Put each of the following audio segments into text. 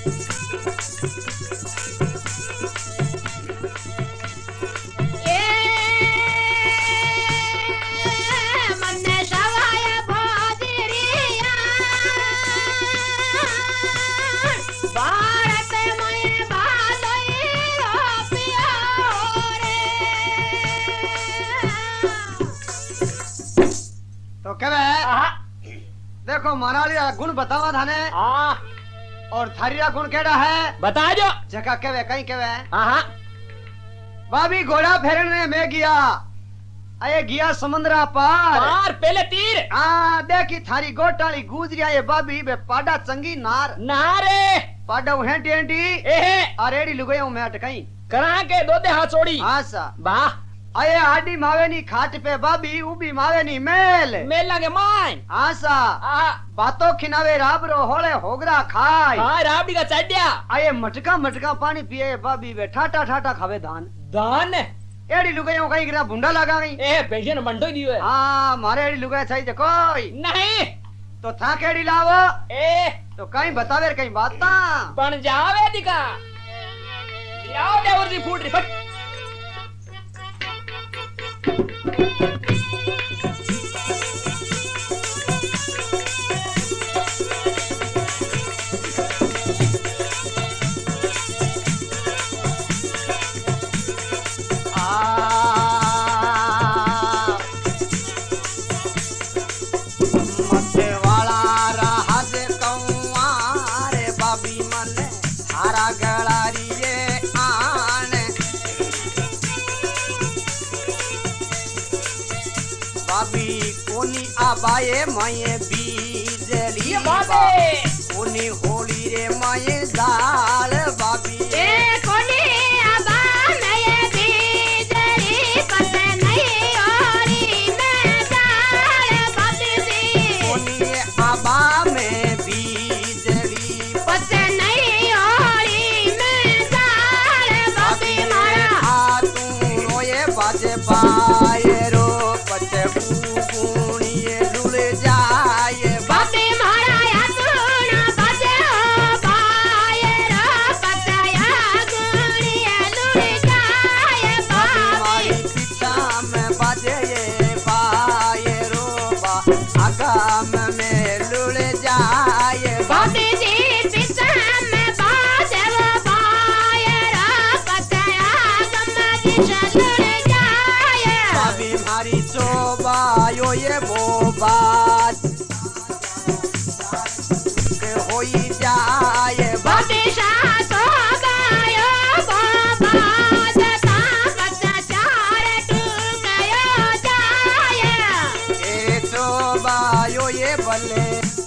देखो मारा गुण बतावा थाने और थारिया गुण केड़ा है बता जो जगह केवे कहीं केवे हाँ भाभी घोड़ा फेरने में गया अये गया समुद्रा पार पहले तीर देखी थारी गोटाली गुजरिया ये भाभी बे पाडा चंगी नार नारे पाडा हेंटी हेंटी अरेडी लुगाई मैं अटकाई करा के दो दे हाथ छोड़ी हाँ सा वाह अये आडी मावेनी खाट पे भाभी उबी मावेनी मेल लागे माइन आसा बातों खिनावे राबरो होले होगरा खाए राबड़ी का चढ़िया अये मटका मटका पानी पिए भाभी वे ठाटा ठाटा खावे धान धान एड़ी लुगाइयों कहीं गिरा भुंडा लगा गई पेशन मंडो दियो है मारे एड़ी लुगाई चाहिए कोई नहीं तो था केड़ी लावो तो कहीं बतावे कहीं बाता बन जावे दिखा लाओ देवर दी फूट री फट आबाए माये बीजली बाबे कोनी होली रे माये दाल बाबी कोनी आबा माये बीजली पत नहीं होली में दाल बाबी कोनी आबा में बीजली पत नहीं होली में दाल बाबी मारा तू रोए बाजे पाए रो पते ये वो बात होई जाए बादशा तो गायो बात ताकत चार टूकयो जाए ए तो बायो ये बल्ले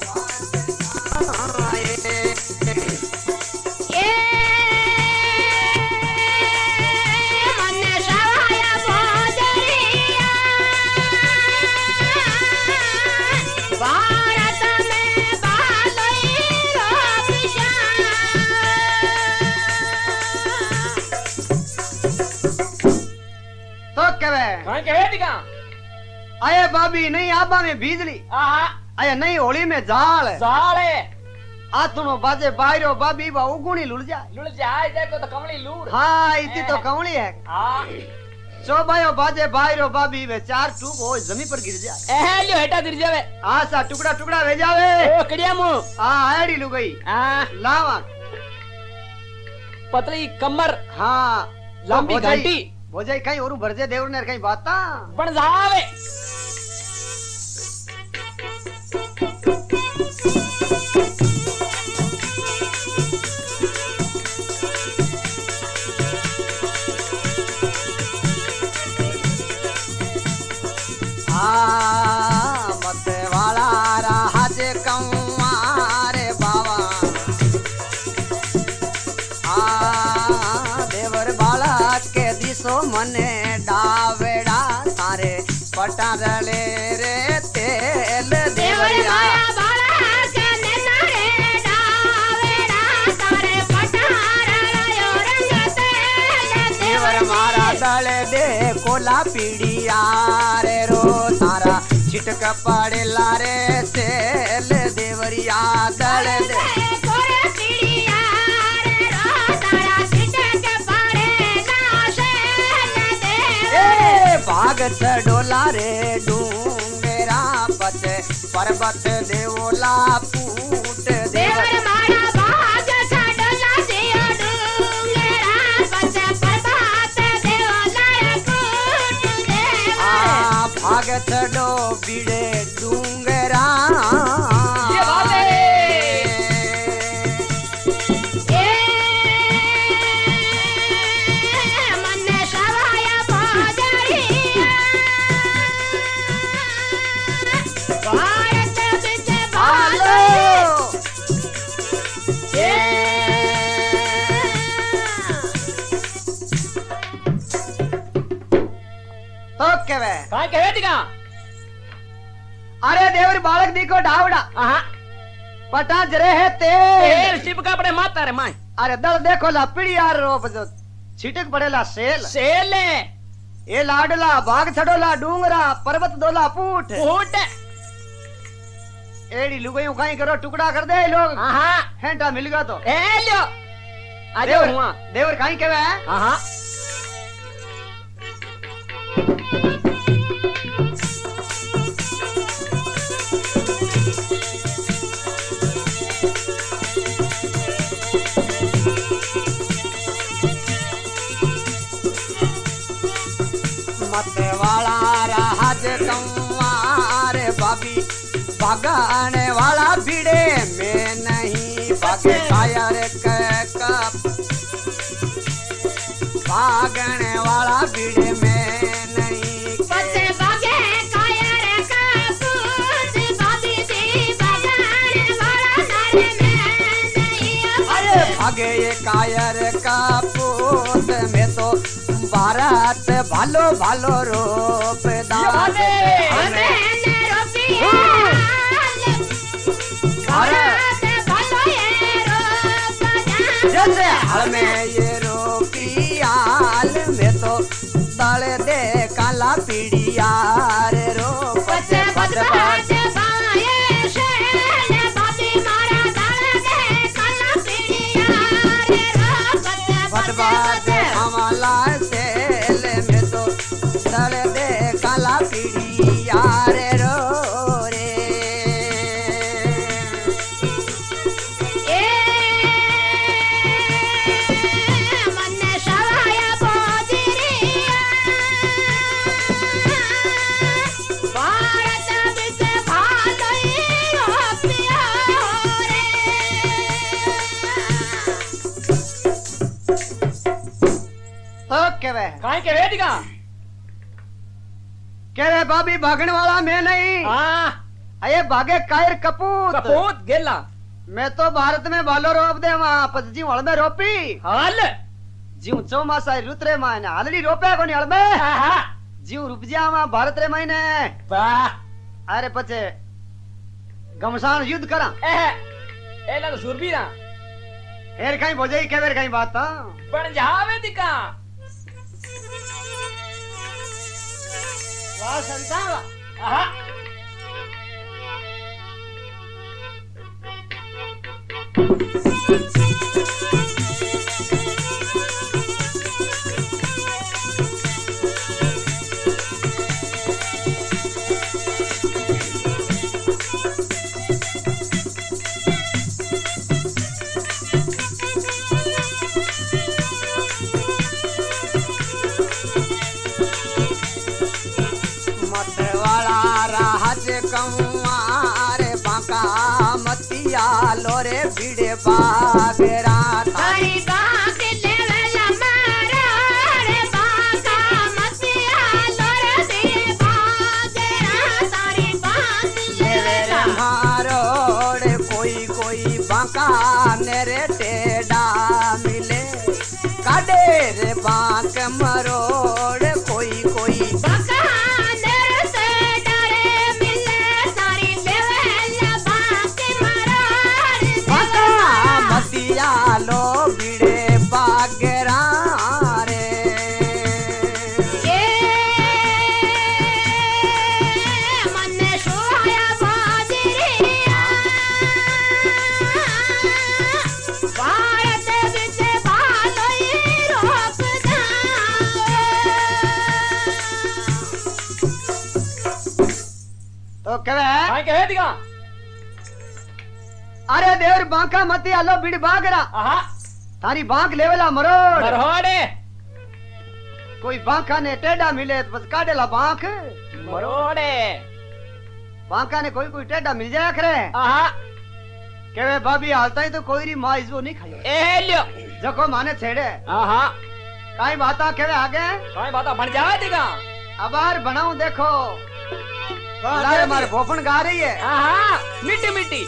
आये भाभी नहीं आबा में बिजली आये नहीं होली में जाल आ तुम बाजे बाहरो भाभी बा उगुणी लुल जाए देखो तो कमली लूर हाँ इतनी तो कमली है सो भाइयों बाजे बाहरो भाभी वे चार टूक हो जमीन पर गिर जाए लियो हेटा गिर जावे सा टुकड़ा टुकड़ा वे जावे ओ कड़िया मु आड़ी लु गई लावा पतली कमर लंबी घंटी हो जाए कहीं और भरजे देवर ने कहीं बात बन जावे मत वाला राज कौआरे बाबा देवर बाला के दिसो मने डावेड़ा तारे पटारले रे तेल देवरिया दल दे कोला पीड़िया रे रो तारा छिटक पड़े लारे सेल देवरिया दल दे कोला पीड़िया चढ़ोला रे डूंगरा पचे पर्वत देवोला फूट देवर मारा भाग चढ़ला दियो डूंगरा पछ पर्वत देवला फूट देवर भाग चढ़ो बीड़े डूंगरा ये बात है मन्ने सवाया बाजरिया भारत बिच भालो तो केवे काय कहे दिका अरे देवर बालक दिको ढावड़ा आहा पटा जरे है तेल चिपका पड़े माता रे मां अरे दल देखो ला पीड़ी यार रो जो छिटक पड़ेला सेल सेले ए लाडला भाग छड़ोला डूंगरा पर्वत दोला पूट फूट एड़ी लुगाई काई करो टुकड़ा कर दे लोग आहा हेंटा मिल गया तो ए लो आ जाओ हुआ देवर काई केवे आहा मत वाला राज कंवार बाबी भागने वाला भिड़े में नहीं भागे कायर भागने वाला भिड़े में नहीं पछ भागे कायर का पूत बाबी दी बगाने वाला नर में नहीं अरे भागे ये कायर का पूत में तो भारत भालो भालो रूप दास हमें रुपया भारत भलो ये रूप जैसे हमें ये रूपियाल में तो तल दे काला पीड़ियार रो पछ बदबाज बाए शेल बाबी मारा दल दे काला पीड़िया रे रो बदबाद हमाला सेल में तो तल दे काला पीड़ियार रो रे मन्ने सवाया बाजरिया भारत बिच भालो रुपया रे तो केवे काय कहे दिका केवे बाबी भागने वाला मैं नहीं हां अये भागे कायर कपूत कपूत गेला मैं तो भारत में भालो रोप दे वहां पजी हल में रोपी हाल जीव चौमासा रुतरे मायने हालड़ी रोपे कोनी हल में आहा जीव रुपया वहां भारत रे महीने वाह अरे पछे गमसान युद्ध करा ए ला तो सुरबीरा हेर कहीं भोजे के बेर कहीं बात था पण जावे दिका वाह संसार आहा मत वाला राज कंवार बांका मतिया लोरे भिड़े बागरा तारी बाग लेवला मारा रे बाका मतिया लोर दे बागरा तारी बाग लेवला मारोड़ कोई कोई बांका नेरे टेढ़ा मिले काडे रे बांक मरोड़ कोई कोई बाका नर से डरे मिले तारी लेवला बाग मारा बांका मतिया लो भिड़े बागरा रे मन्ने सोया बाजरिया कहे दिखा अरे देवर बांका मती आलो बिड़ बागरा तारी बांक लेवला मरोड़े कोई बांका ने टेढ़ा मिले तो बस काटेला बांक मरोड़े बांका ने कोई टेढ़ा मिल जाया करे केवे भाभी हालता ही तो कोई री माँ इजो नहीं खाई ए लियो जको माने छेड़े काई बाता केवे आगे काई बाता बन जावे दिखा अबार बनाऊं देखो लारे मारे भोपन गा रही है मिट्टी मिट्टी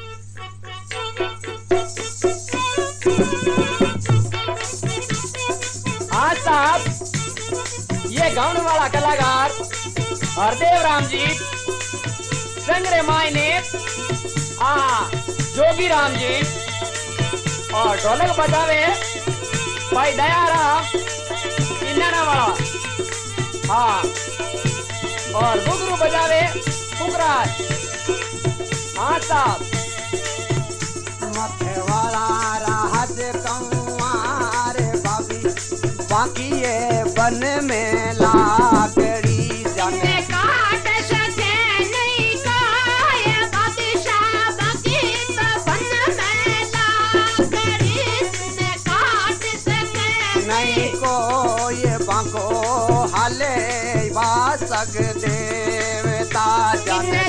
हाँ साहब ये गाने वाला कलाकार हरदेव राम जी संग्रे मायने जोगी राम जी और ढोलक बजावे भाई दयाराम इन्ना वाला और घुंघरू बजावे पुखराज हाँ साहब मथे वाला राहत कंवार बाबी बाकी ये बन में लाकड़ी जाने काट सके नहीं काय बादशाह बाकी तो बन में लाकड़ी ने काट सके नहीं को ये बांको हाले बासक देवता जाने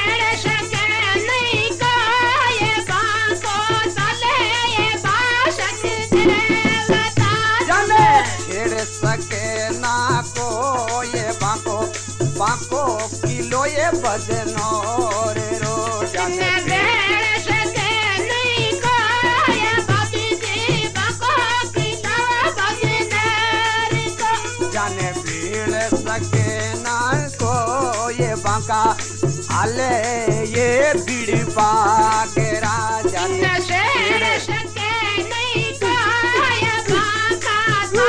सके ना को ये बांको किलो ये बजनो रे रो जाने सके नहीं को ये बाकी सी बांको किलो बजनो को जाने भीड़ सके ना को ये बांका हाले ये बीड़ी बागेरा जाने सके नहीं को ये बांका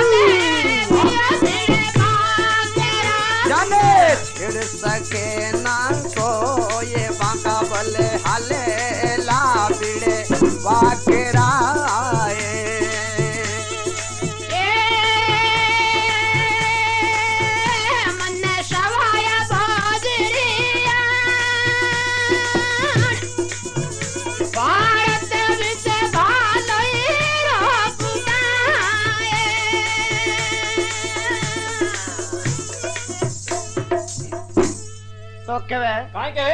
छिड़ सके ना को ये बांका बले हाले ला बिड़े बागेरा मन सवाया बाजरिया भारत विच तो केवे काई केवे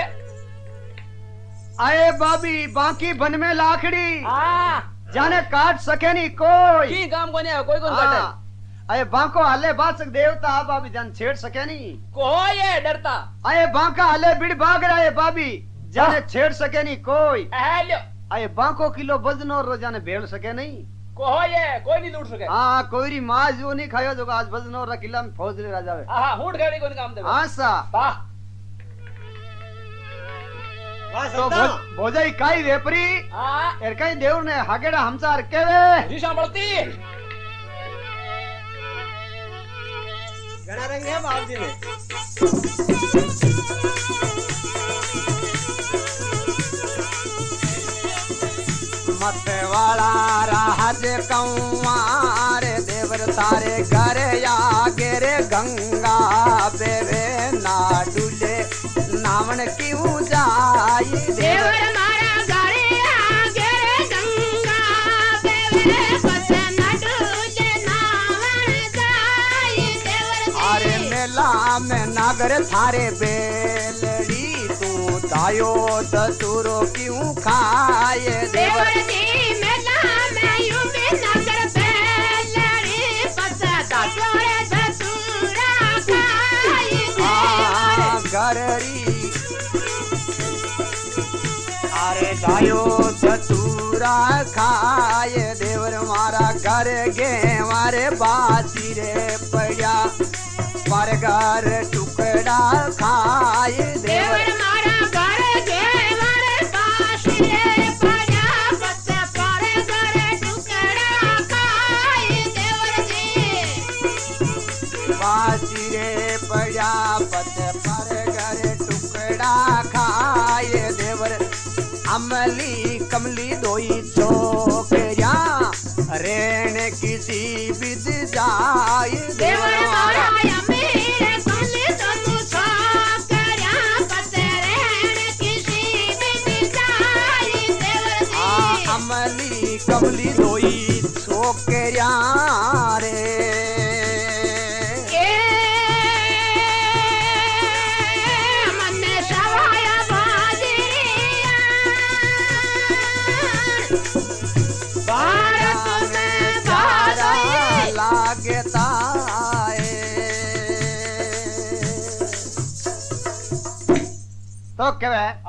आए बाबी बाकी बन में लाखड़ी जाने काट सके नहीं कोई की काम कोने कोई कौन काटे आए बांको हाले बासक देवता बाबी जान छेड़ सके नहीं कोई है डरता आए बांका हाले बिड़ बाग रहा है बाबी जाने छेड़ सके नहीं कोई हेलो आए बांको किलो बजनो रो जाने भेड़ सके नहीं कोई है कोई नहीं लूट सके कोई री माँ जो नहीं खायो जो आज बजनो रा किला में फौज ले राजा हूट गाड़ी कोई काम दे सा तो भोजाई काई वेपरी एर काई देवर ने हागेड़ा हमसार केवे ऋषा बढ़ती गणा रंग है बाप जी ने मत वाला राज कंवार देवर तारे घर या गेरे गंगा बेवे ना डुले नावन क्यों जाई देवर मारा घरे आगे गंगा बेवे पसे न डूले नावन जाई देवर अरे मेला में नागर थारे बेलड़ी तू दायो दसुरो क्यों खाए देवर जी मेला में यूं भी नागर बेलड़ी पसे दसुरे दसुरा खाई गररी अरे गायो दसुरा खाए देवर मारा घर गे मारे बासी रे पड़ा पर घर टुकड़ा खाए देवर मारा घर गे मारे बासी रे पड़ा पत्ते पर घर टुकड़ा खाए देवर जी बासी रे पड़ा पत्ते पर घर टुकड़ा खाए देवर अमली कमली दोई चोकरिया रेण किसी विद जाय देवर मारा अमीर कमली तो तू चोकरिया पते अमली कमली दोई छोकरिया रे तो क्या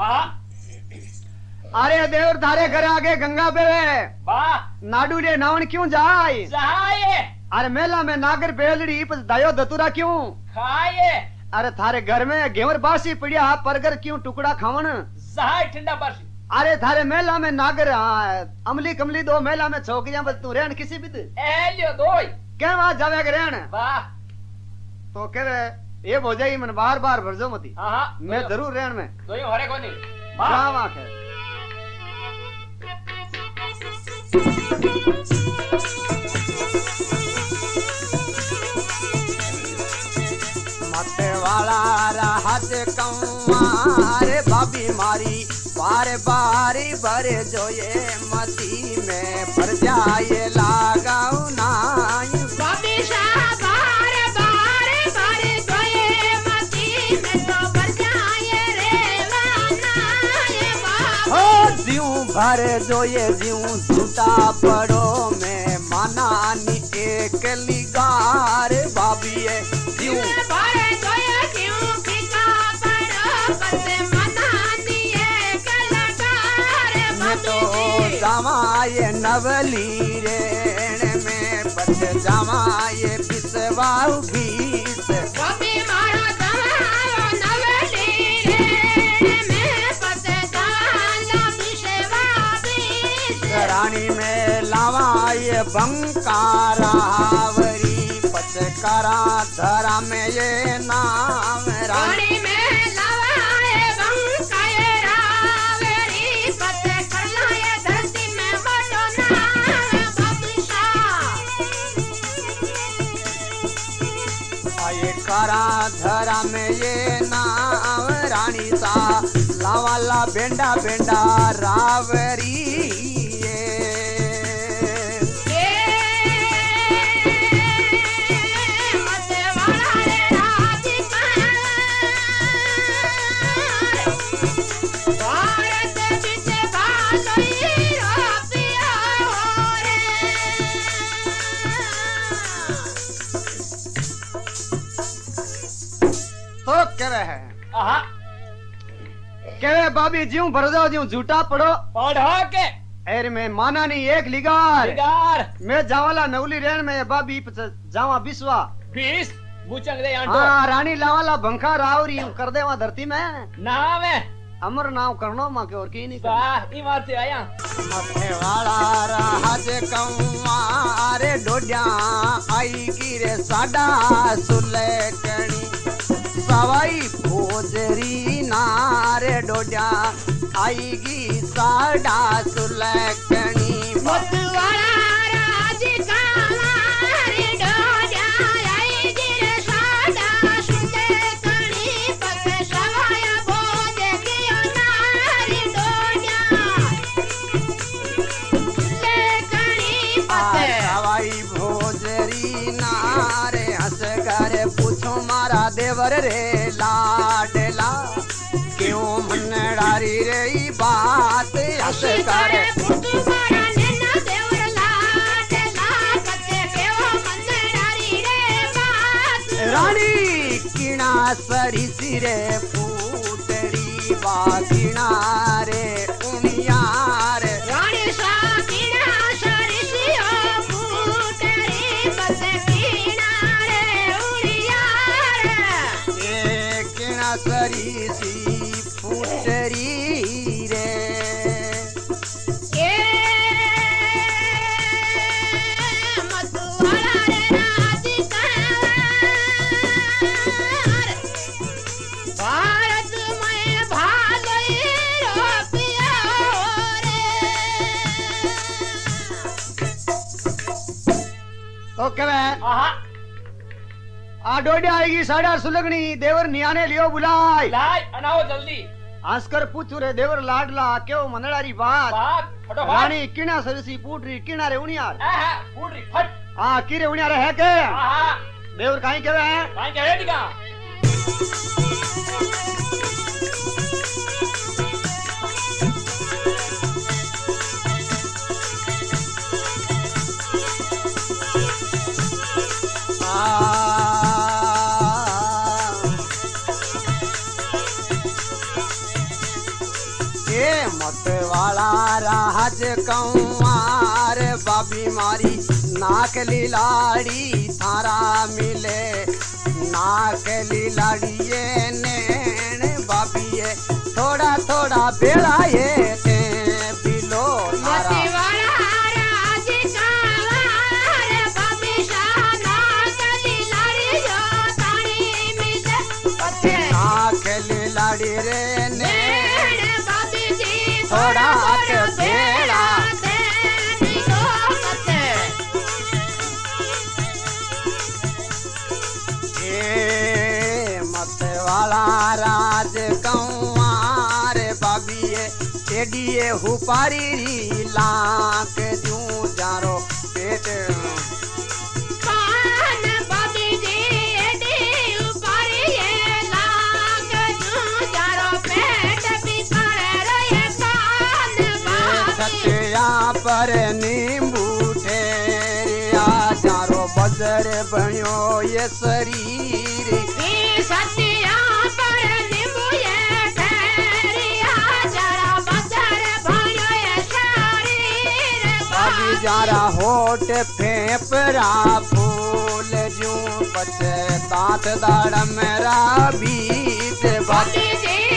अरे देवर थारे घर आगे गंगा पे नाडू रे नावन क्यों जाए अरे मेला में नागर बेलड़ी दयो दतुरा क्यों खाए अरे थारे घर में घेवर बासी पड़िया परगर क्यों टुकड़ा खावन ठंडा बासी अरे थारे मेला में नागर अमली कमली दो मेला में छोकरियां बस तू रहन किसी भी लियो दो क्या वहां जावे रहन वाह तो कहे ये हो जाई मन बार बार भरजो मती मैं जरूर रहन में दो हरे कोनी वाह है मते वाला राहत कमारे भाभी मारी बार बारी भरे जो ये मती में भर जाए लगाऊ नाई भाभी शाह बार बार भरे जो ये मती में तो भर जाए रे वानाए वाह हो जीव भरे जो ये जीव झूठा पड़ो में माना नी एक लिगार भाभी है जीव भरे जो ये जीव फिका पड़ो बसे मना दिए कलाकार मैं तो जमाए नवली रेण में बच जमाए बिसवाऊ बीस भाभी मारो जमाओ नवली रे में बसे जाला बिशवा बीस रानी में लावाए बंकारावरी पचकारा धरा में ये नाम रानी रानी में लवाए बंकाए रावेरी पते करलाए धरती में बड़ो नाम बदशा आए कारा धरा में ये नाम रानी सा लावाला बेंडा बेंडा रावरी मते वाला रे राधिका भारत बिच भालोई रोपिया रे तो कहे है कहे भाभी जीव भर जाओ जीव झूठा पड़ो पढ़ो के एर में माना नहीं एक लिगार बिगार मैं जावाला नवली रेण में भाभी जावा बिस्वा 20 बुचंग दे आंटो हाँ रानी लावाला भंखा रावरी कर दे वहां धरती में नाम है अमर नाम करनो मां के और की नहीं वाह इमारत से आया मथे वाला राज कौमारे डोड्या आई गिरे साडा सुलेकणी सवाई भोजरी नारे डोड्या आईगी साडा सुलेकणी मतवाला राधिका मारी डोजा आई गिर साडा सुते कणी पके सवाया भोज कियो नारी डोजा ले कणी पके सवाई भोजरी नारे हंस कर पूछो मारा देवर रे लाडला क्यों मनडारी रे बात हंस कर तुम्हारा नैना देवर लाडला कते केवो मंदरारी रे बात रानी किणा सरी सिरे फूटरी बागिणा रे उनियार रानी साकिना सरिसियो फूटरी बसे किनारे उड़ियार ये किणा सरी सी फूटरी रे ए मतवाला रे राधिका भारत में भालोई रोपिया रे तो कहे आ डोडिया आएगी साडा सुलगनी देवर नियाने लियो बुलाए लाय अनाओ जल्दी आस्कर पूछू रे देवर लाडला क्यों मनड़ारी बात बात फटो रानी किना सरसी पूटरी किनारे उनियार फूट रही फट हां किरे उनियार है के हाँ देवर काई केवे है काई क्या है दिखा मत वाला राज कंवार बाबी मारी नाक लीलाड़ी थारा मिले नाक लीलाड़ी ये नैन बाबी ये थोड़ा थोड़ा बेड़ा ये ते बिलो थारा नाक लीलाड़ी रे नैन थोड़ा के बेड़ा मत वाला राज कंवार बाबीए एडिए हुपारी लाख जू जारो पेट पर नींबू ठेरिया जारो बजर बनियो ये शरीर सतिया पर नींबू ये ठेरिया जारो बजर बनियो ये शरीर बाबी जारा होठ फेफड़ा फूल जू बचे दांत दाड़ मेरा बीत बाबी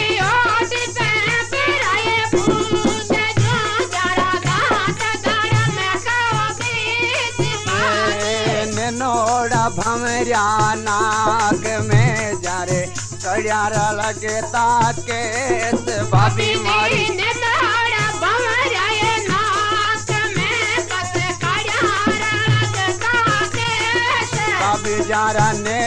नोड़ा भमरिया नाक में जारे कड़ियार लगे ताके बाबी मारी नोड़ा भमरिया नाक में बस कड़ियार लगे ताके बाबी जारा ने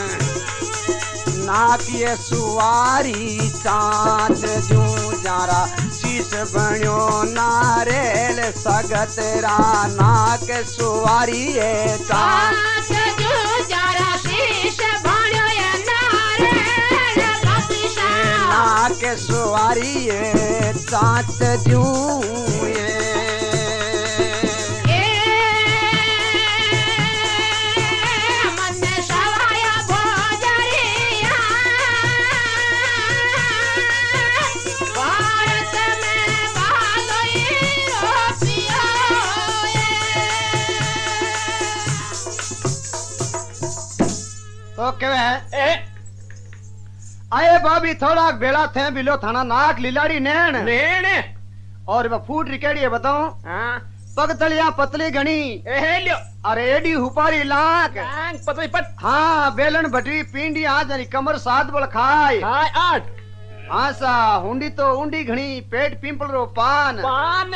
नाक ये सुवारी चांद जू जारा शीश बण्यो नारेल सगतरा नाक सुवारी ये चांद जू जारा शीश बण्यो ये नारेल नाक सुवारी ये चांद जू ये तो केवे है आए बाबी थोड़ा बेड़ा थे बिलो थाना नाक लीलाड़ी नैन नैन और वो फूट रिकेड़ी है बताऊं हाँ पगतलिया पतली घनी लियो अरे एडी हुपारी लाख पतली पट हाँ बेलन भटरी पिंडी आज कमर सात बल खाए हाँ 8 हाँ सा हुंडी तो उंडी घनी पेट पिंपल रो पान पान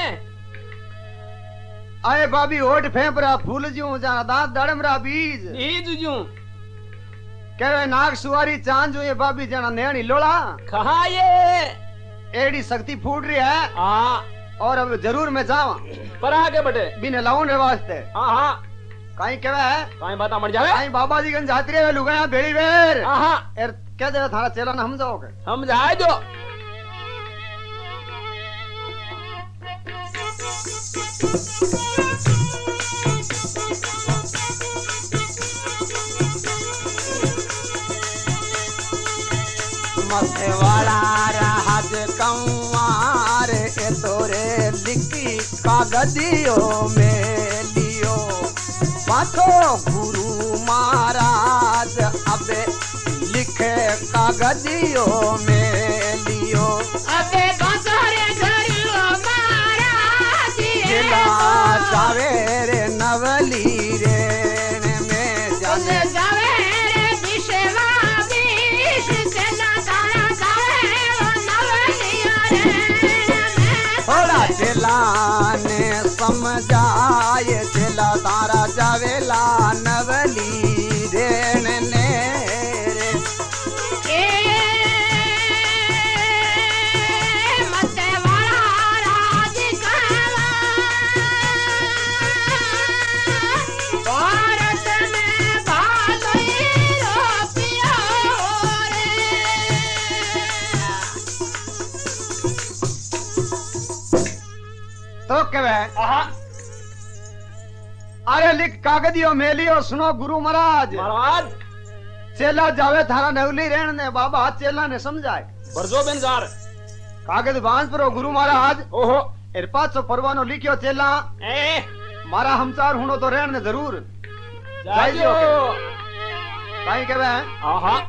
आए बाबी होठ फेंपरा फूल जू जा दांत दाड़मरा बीज जू कहे नाग सुवारी चांद जो ये बाबी जना नैनी लोला कहा ये एडी शक्ति फूट रही है हाँ और अब जरूर मैं जावा पर आगे बटे बिने लाउन रे वास्ते हाँ हाँ काई केवे है काई बात मर जावे काई बाबा जी गन जाती रे लुगाया बेड़ी वेर हाँ हाँ एर क्या दे थारा चेला ना हम जाओगे हम जाए जो मथे वाला राज कंवार ए तोरे लिखी कागजियों में लियो पाथो गुरु महाराज अबे लिखे कागजियों में लियो अबे बसरे घरियो महाराज जिला जावे रे नवली रे में जाने जावे रे विषवा विष सेना तारा जावे वो नवलिया रे थोड़ा जिला ने समझाए जिला तारा जावेला नवली रेण ने रे कहे आहा अरे लिख कागदियो मेलियो सुनो गुरु महाराज महाराज चेला जावे थारा नवली रहन ने बाबा चेला ने समझाए बरजो बेनजार कागज बांध परो गुरु महाराज ओहो एर पाछो परवानो लिखियो चेला ए मारा हमसार हुनो तो रहन ने जरूर जाइयो काई कहवे आहा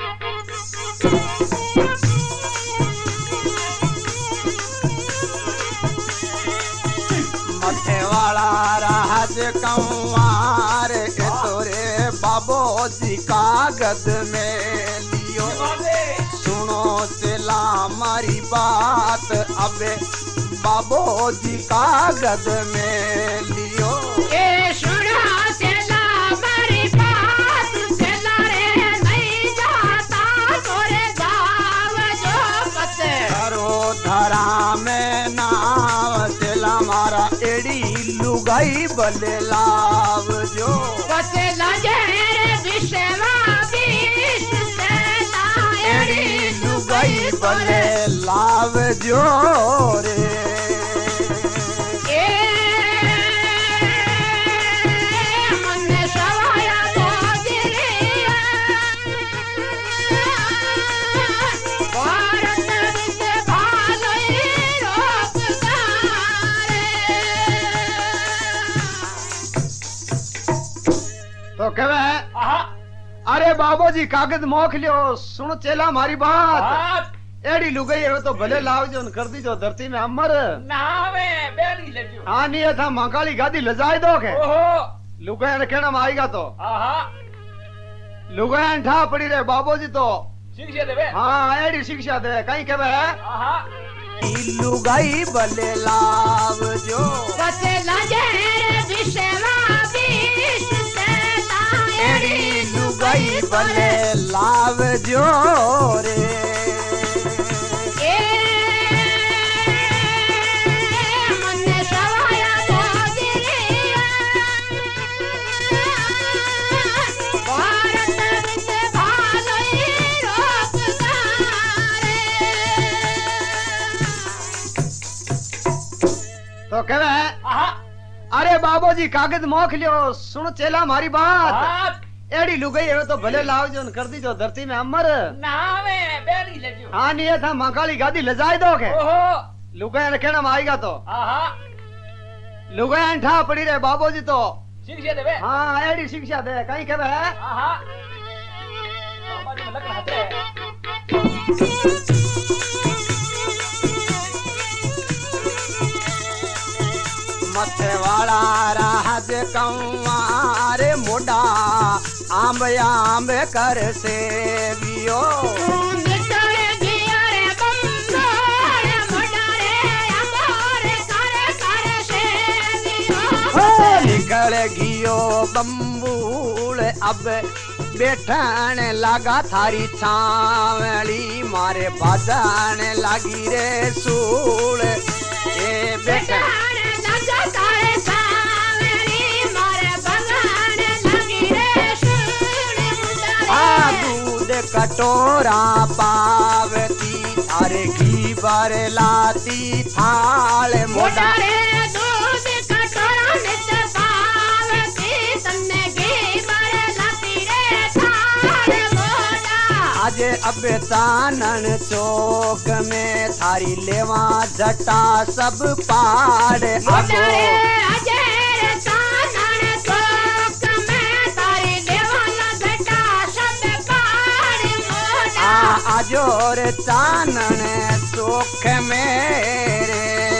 मथे वाला राज कंवार के तोरे बाबो जी कागज में लियो सुनो चला मारी बात अबे बाबो जी कागज में लियो ए सुना चला मेरी बात चला रे नहीं जाता तोरे गाँव जो पते करो धरा में नाव चला मारा एड़ी लुगाई बले लाव जो पते लगे रे विषवा बीस चला एड़ी लुगाई बले लाव जो रे ए मन सवाया गोजरिया भारत विच भालोई तो कहवे आहा अरे बाबू जी कागज मोख लियो सुन चेला मारी बात बात एड़ी लुगाई है तो भले लाव जो कर दी जो धरती में अमर नावे बेली लेजो हाँ नहीं था मंगाली गादी लजाए दो के ओहो लुगाई ने कहना में आएगा तो आहा लुगाई ठा पड़ी रहे बाबू जी तो शिक्षा देवे हाँ एड़ी शिक्षा दे कहीं कहवे आहा लुगाई भले लाव जो पते लगे विषवा बीस चला एड़ी लुगाई भले लाव जो रे ए मन सवाया गोजरिया भारत विच भालोई तो कहवे आहा अरे बाबू जी कागज मोख लियो सुन चेला मारी बात बात एड़ी लुगाई है तो भले लाव जो कर दी जो धरती में अमर नावे बेली लेजो हाँ नहीं था मंगाली गादी लजाए दो के ओहो लुगाई ने कहना में आएगा तो आहा लुगाई ठा पड़ी रहे बाबू जी तो शिक्षा देवे हाँ एड़ी शिक्षा दे कहीं कहवे आहा बाबा जी लग रहा है मथे वाला राज कंवार मोड़ा आंब आंब कर सेवियो निकले गिया रे बंदोर मोडारे अमोर कर से निकल गियो बम्बूल अब बैठन लगा थारी छावली मारे बाजन लगी रे सूल ये बैठन दूध कटोरा पावती थारे घी बर लाती थाल मोटा दूध कटोरा नित पावती तन्ने घी बर लाती रे थाल मोटा आज अब चानन चौक में थारी लेवा जटा सब पाड़ आगो आजोर चानन चौक मेरे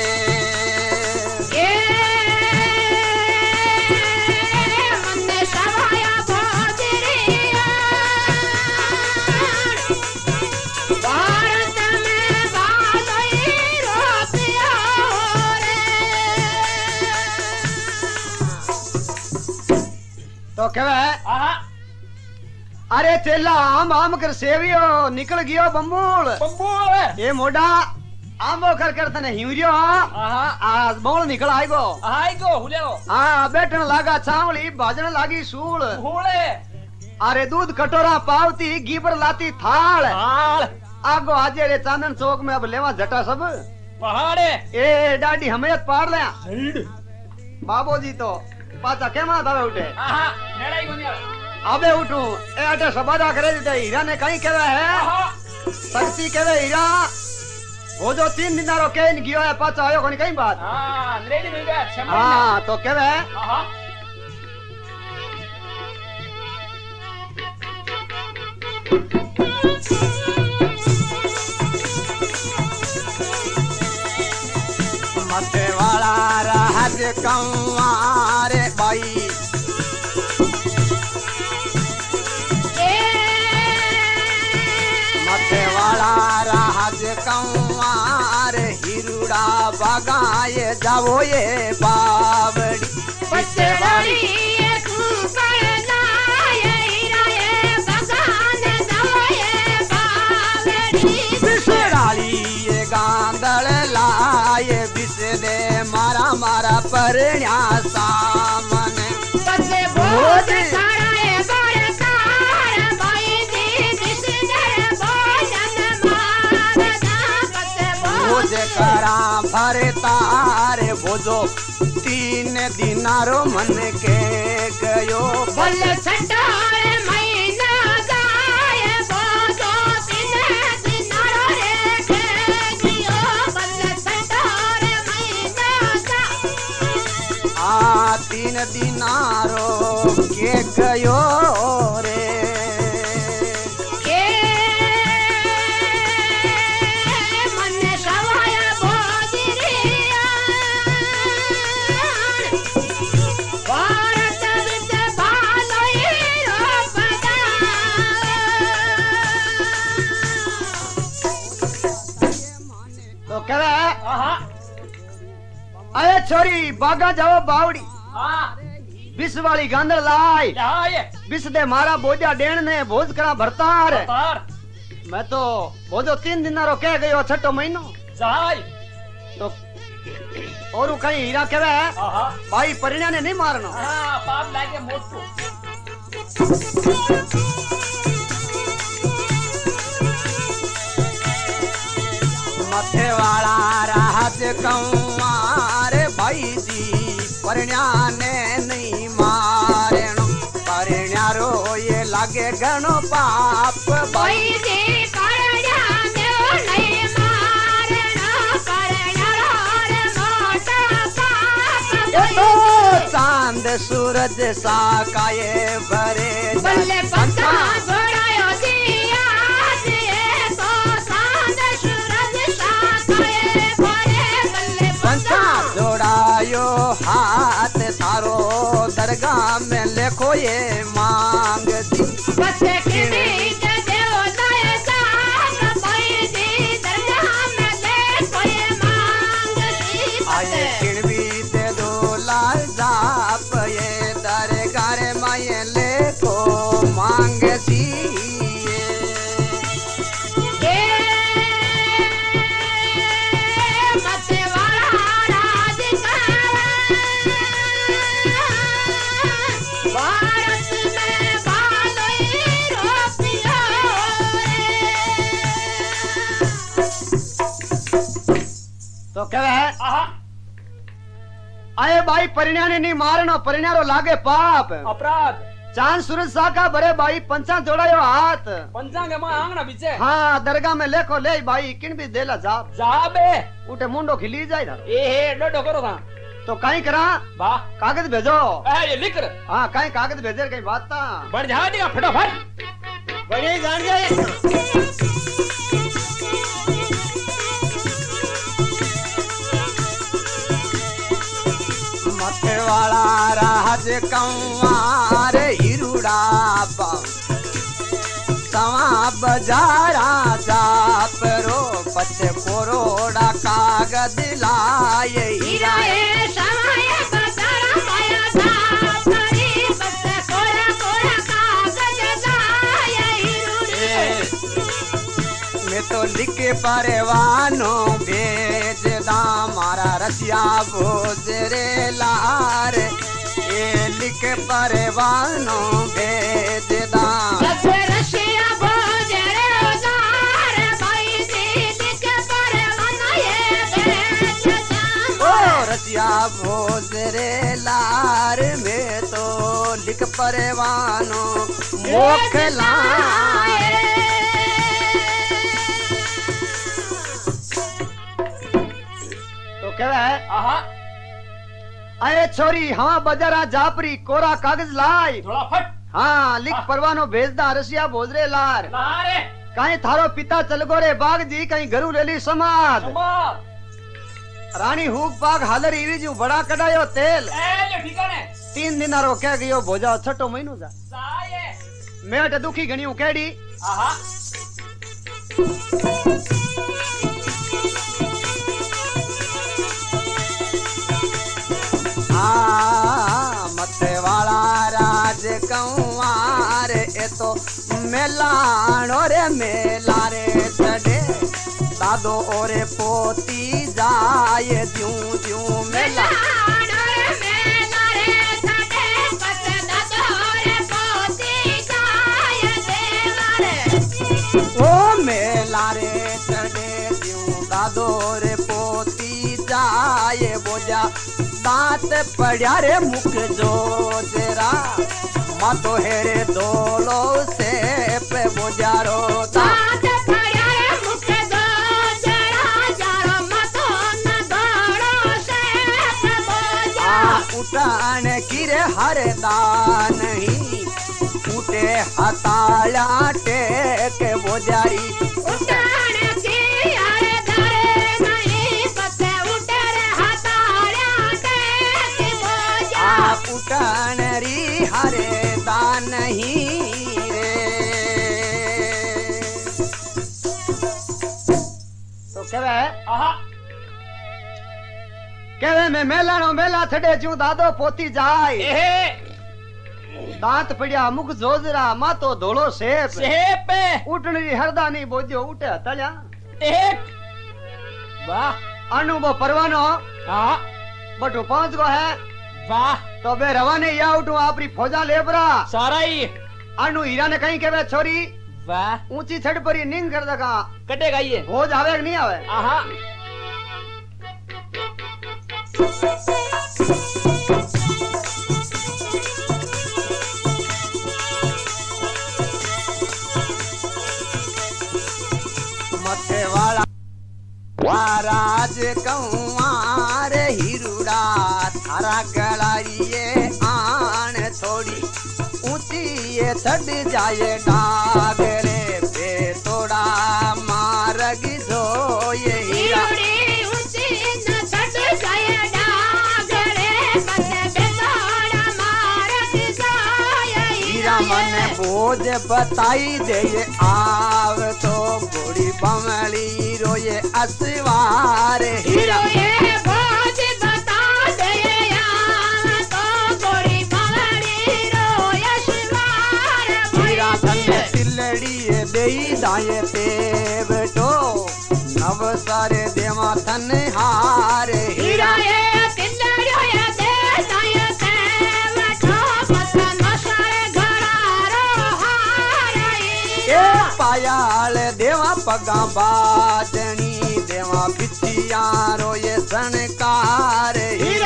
तो कहवे आहा अरे चेला आम आम कर सेवियो निकल गयो बम्बूल बम्बूल ये मोटा आमो कर कर तने हिवरियो आहा आ बोल निकल आएगो आई गो हुलेलो हाँ बैठन लागा चावली भाजन लागी सूल हुले अरे दूध कटोरा पावती गीबर लाती थाल हाल आगो आजे रे चांदन चौक में अब लेवा जटा सब पहाड़ है ए डाडी हमें पार लिया हेड बाबू जी तो पाचा के मां दावे उठे आहा नेड़ा ही बनिया अबे उठू ए अटे सबादा करे दे हीरा ने कहीं कहवे है आहा शक्ति कहवे हीरा वो जो 3 दिनारो केन गयो है पाचा आयो कोनी कहीं बात हां रेडी मिल गया क्षमा हां तो कहवे आहा मथे वाला राज कंवारे बाई मथे वाला राज कंवारे हिरुड़ा बगाए जावो ये बावड़ी बच्चे वाली ये कुकड़ना ये हीरा ये बगान दवा ये बावड़ी बिसराली ये गांदड़ लाए बिसरे मारा मारा परण्या सामने बच्चे बोझ साराए बरकार भाई दी दिसदर भोजन मारदा बच्चे बोझ बोझ करा भरे तारे बोझो 3 दिनारो मन के गयो बल छटार महीना जाए बोझो दिन दिनारो रे के जियो बल छटार महीना जा आ 3 दिनारो के गयो रे के मन सवाया बोझरिया भारत विच भालोई रोपदा तो कहवे आहा अरे छोरी बागा जाओ बावड़ी हां बिस वाली गांदड़ लाई यहाँ ये बिस दे मारा बोझा डेण ने भोज करा भरतार तार मैं तो बोझो 3 दिनारो कह गयो छठो महीनो जाय तो और कहीं हीरा कहवे आहा भाई परिणा ने नहीं मारना हां पाप लागे मोटू मथे वाला राज कंवार भाई जी परिणा ने नहीं मारनो परिणा रो ये लागे घणो पाप भाई कोई दी करजा देव नहीं मारना करना रे मोटा पाप ये तो चांद सूरज साकाए भरे बल्ले पंता घोड़ायो दिया दिए तो सांद सूरज साकाए भरे बल्ले पंचा पंता जोड़ायो हाथ थारो दरगाह में लेखो ये मांग दी बच्चे किनी के देव दाए साग भाई दी दरगाह में ले कोई मांग दी आये किणवी दे दो लाल जाप ये दरगाह माये लेखो मांग दी मते वाला राज भारत में बालोई रोपियो तो कहवे आहा आये भाई परिणा ने नहीं मारनो परिणा रो लागे पाप अपराध चांद सूरज साका भरे भाई पंचा जोड़ायो हाथ पंचांग में आंगना बीचे हाँ दरगाह में लेखो ले भाई किन भी देला जाप जाबे उठे मुंडो खिली जाए ना ए हे डोडो करो था तो कहीं करा वाह कागज भेजो ए ये लिख रहे हाँ कहीं कागज भेजे कहीं बात ता बढ़ जा देगा फटाफट बड़े जान जाए मथे वाला राज कंवार हिरुड़ा सवा बजारा जाप रो पचे कोरोड़ा कागज लाए हीरा ए समय बदरा माया दा करी बस कोरा कोरा कागज दाए हीरो मैं तो लिख परवानो भेज दा मारा रसिया भोज रे लार ये लिख परवानो भेज दा सबसे रशिया भोजरे उदार भाई दी दिख पर मनाए रे लार में तो लिख परवानो मोख लाए। तो कहवा है आहा अरे छोरी हाँ बजारा जापरी कोरा कागज लाई। थोड़ा फट हाँ लिख परवानो भेजदा रसिया भोजरे लार। लारे कहीं थारो पिता चल गो रे बाग जी कहीं घरू लेली समाद। समाज रानी हुक बाग हालर इवी जू बड़ा कडायो तेल। ए ठिकाने 3 दिन रो कह गयो भोजा छठो महीनो जा। साये मेट दुखी घणी हूं केड़ी। आहा मथे वाला राज कंवार ए तो मेलाणो रे मेला रे चढ़े दादो ओरे पोती जाए ज्यूं ज्यूं मेला। ओ मेला रे चढ़े ज्यूं दादो रे पोती जाए बोजा दांत पड़ा रे मुख जो तेरा मातो हेरे दोलो से पे बोजारो दांत पड़ा रे मुख जो तेरा जारो मातो न दोलो से पे बोजारो उठान की रे हर दान ही उठे हताला टेक बोजारी उठान की हर दारे नहीं पते उठे रे हताला टेक बोजारी उठान री हरे दान नहीं रे। तो कहवे आहा कहवे मैं मेलानो मेला थड़े जू दादो पोती जाए। एहे दांत पड़िया मुख जोजरा मातो धोलो सेप सेप उठन री हरदानी बोझो उठे तल्या एक वाह अनुभव परवानो हाँ बटू 5 गो है। वाह तो बे रवाने या उठू आपरी फौजा लेबरा सारा ही अनु हीरा ने कहीं कहवे छोरी वाह ऊंची छड़ पर नींद कर दका कटेगा ये भोज आवे कि नहीं आवे। आहा मथे वाला वाराज कंवार हिरुड़ा थारा गलाइए आन थोड़ी ऊंची ये छड़ जाए डागरे पे थोड़ा मारग जो ये हीरा हीरा मन बोझ बताई दे ये आव तो बड़ी बमली रोए असवार हीरा हीरा तन्ने तिलड़ी दे दाए ते बेटो नव सारे देवा थन हार हीरा पायाल देवा पगा बाजनी देवा बिछिया रोए सनकार हीरा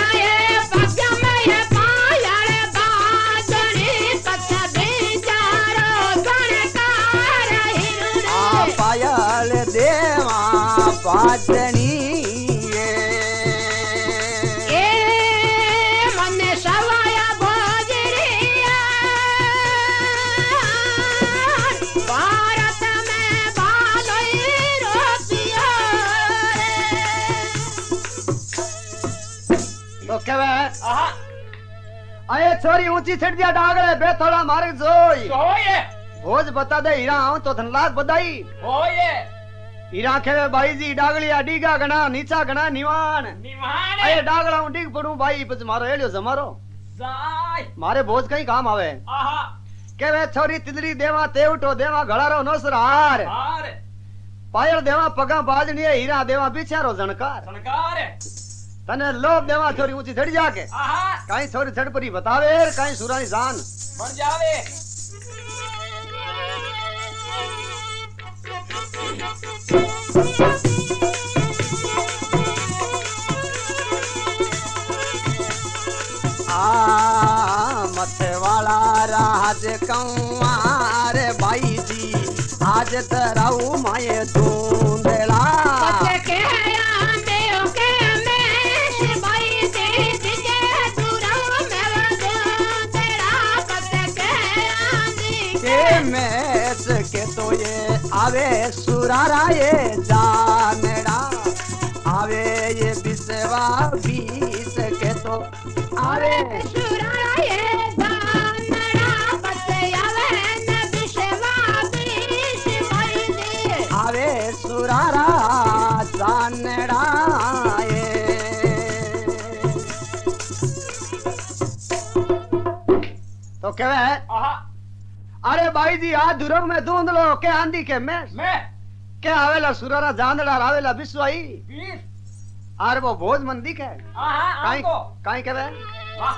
पायल देवा बाजनी तो कहवे आहा अये छोरी ऊंची छड़ दिया डागड़े बे थोड़ा मार्ग जोई होए भोज बता दे हीरा आऊं तो धनलाख बधाई होए हीरा खेवे भाई जी डागलिया डीगा गना नीचा गना निवान निवान अये डागड़ा हूं डीग पड़ू भाई बस मारो एलियो जमारो जाय मारे भोज कहीं काम आवे आहा कहवे छोरी तिदरी देवा तेवटो देवा घड़ारो नोसर हार हार पायल देवा पगा बाजनी हीरा देवा बिचारो जनकार सनकार तने लोभ देवा छोरी ऊंची चढ़ जाके आहा कहीं छोरी चढ़ परी बतावे कहीं सुरानी जान बन जावे मथे वाला राज कंवार भाई जी आज तराऊ माये धूंधला पते के आंदे के में भाई दे दिजे दुराव मेरा दो तेरा पते के आंदी के मैस के तो ये आवे सुरारा ये जानड़ा आवे ये बिसवा बीस के तो आवे सुराए जानड़ा पते आवे न बिशवा बीस भाई दे आवे सुरारा जानड़ा तो क्या है आहा अरे भाई जी आ दुरग में धुंध लो के आंधी के मैं क्या आवेला सुरारा जानड़ा आवेला बिस्वाई 20 अरे वो भोज मंदी के आहा काई आपको काई के वे वाह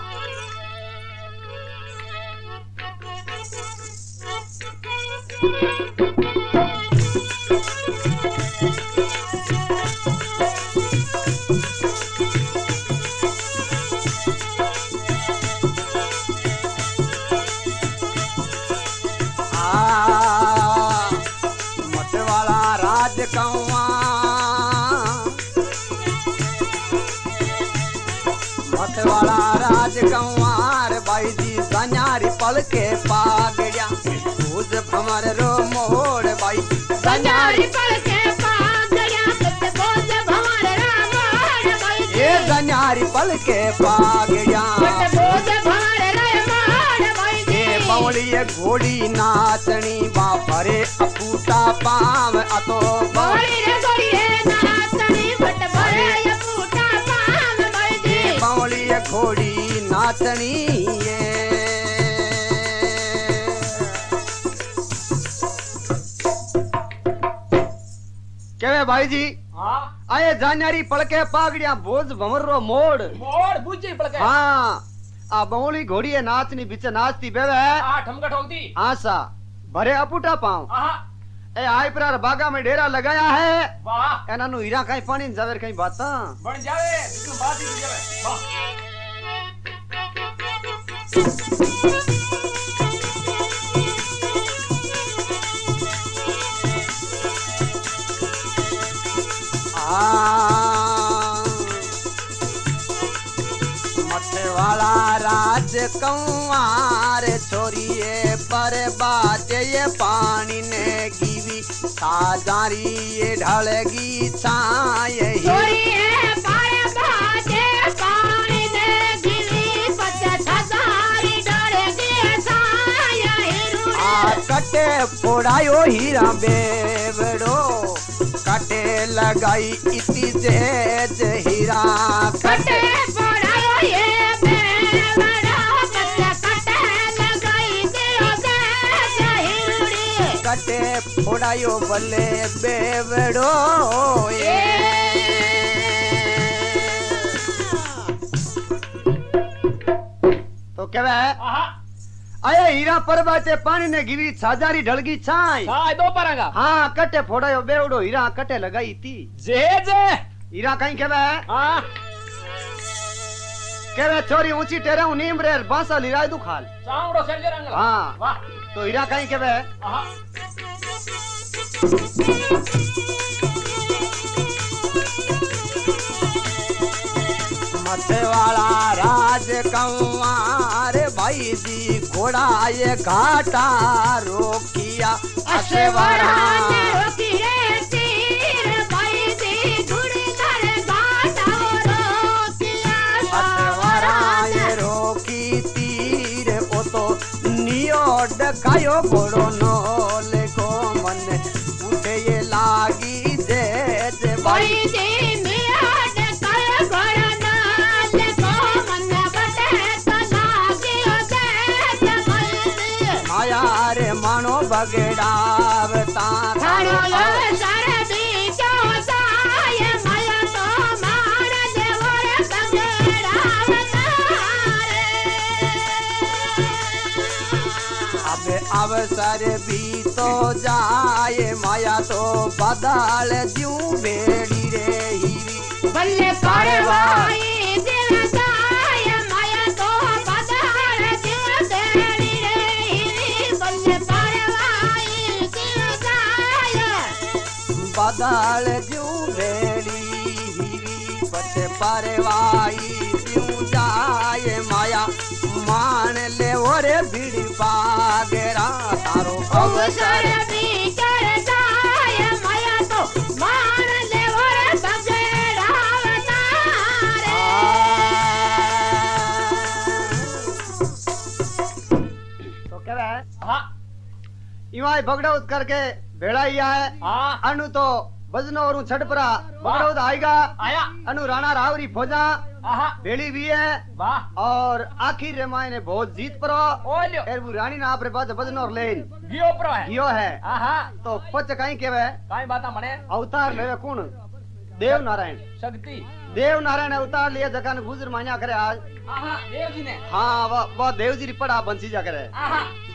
मतवाला राज कंवा मतवाला राज कंवार भाई जी गन्यारी पल के पागड़िया भूज भमर रो मोड़ भाई गन्यारी पल के पागड़िया कते बोझ भंवर रामोड़ भाई ये गन्यारी पल के पागड़िया कते बोझ भंवर रामोड़ भाई ये बवली ये घोड़ी नाचनी बापरे अपूटा पाव अतो बवली रे गोड़िए नाचनी बट भरे ये फूटा पाम भाई ये बवली ये घोड़ी नाचनी ये क्या भाई जी हां आए जान्यारी पलके पागड़िया भोज भंवर रो मोड़ मोड़ बुझी पड़ गए हाँ आ बवली घोड़ी है नाचनी बीच नाचती बेवे आ ठमका ठोकती आसा भरे अपूटा पाव आहा ए आई प्रार बागा में डेरा लगाया है वाह एना नु हीरा कहीं पानी जावेर कहीं बाता बन जावे बिल्कुल बात ही जावे वाह मथे वाला राज कंवार छोरिए पर बाजे ये पानी ने गिवी साजारी ये ढलगी छाए गोड़िए पाए बाजे पानी ने गिरी पते छजारी डरे के साया हिरू आ कटे फोड़ायो हीरा बेवड़ो कटे लगाई इति जेज हीरा कटे पड़ायो ये बेवड़ा कटे कटे लगाई दियो से हिरूड़ी कटे फोड़ायो बल्ले बेवड़ो ये तो क्या है आहा अये हीरा परबाते पानी ने गिरी छाजारी ढलगी छाई हां दो परंगा हाँ कटे फोड़ायो बेवड़ो हीरा कटे लगाई थी जे जे हीरा कहीं क्या है हां केवे छोरी ऊंची टेरे नीम रे बांसा लिराय दुखाल चांगड़ो सेल रंगला हाँ। वाह तो हीरा कहीं के वे आहा मथे वाला राज कंवार भाई जी घोड़ा ये घाटा रोकिया अशवरा ने अशवरा रोकी रे तीर भाई दी गुड़ी करे घाटा रोकिया अशवरा ये रोकी तीर ओ तो नियो डकायो घोड़ो नोल को मन उठे ये लागी जे जे भाई भाई दी मिया डे कर घोड़ा नाच को मन बटे तो लागियो दे भाई दी माया रे मानो बगड़ावता थारो यो सारे दी क्यों साय माया तो मार देवो रे बगड़ावता अब अवसर भी तो जाए माया तो बदल ज्यूं बेड़ी रे हीरी बल्ले कारवाई दिल जाय माया तो बदल दिल बादल जू बेली पते परवाई जू जाए माया मान ले ओरे बीड़ी बागेरा तारो अवसर भी कर जाए माया तो मान ले और बगेड़ा अवतारे तो कह रहा है हाँ इवाई बगड़ौत करके भेड़ा ही है हाँ अनु तो बजनो और छटपरा बगड़ौत आएगा आया अनु राणा रावरी फौजा आहा भेड़ी भी है वाह और आखिर रे मायने बहुत जीत परो ओलियो एर वो रानी ना आपरे पास बजनो और लेन गियो प्रो है यो है आहा तो पच कहीं केवे काई बाता मने अवतार लेवे कौन देव नारायण शक्ति देव नारायण अवतार लिए जगन गुजर मान्या करे आज आहा देव जी ने हाँ वो देव जी री पड़ा बंसी जा करे आहा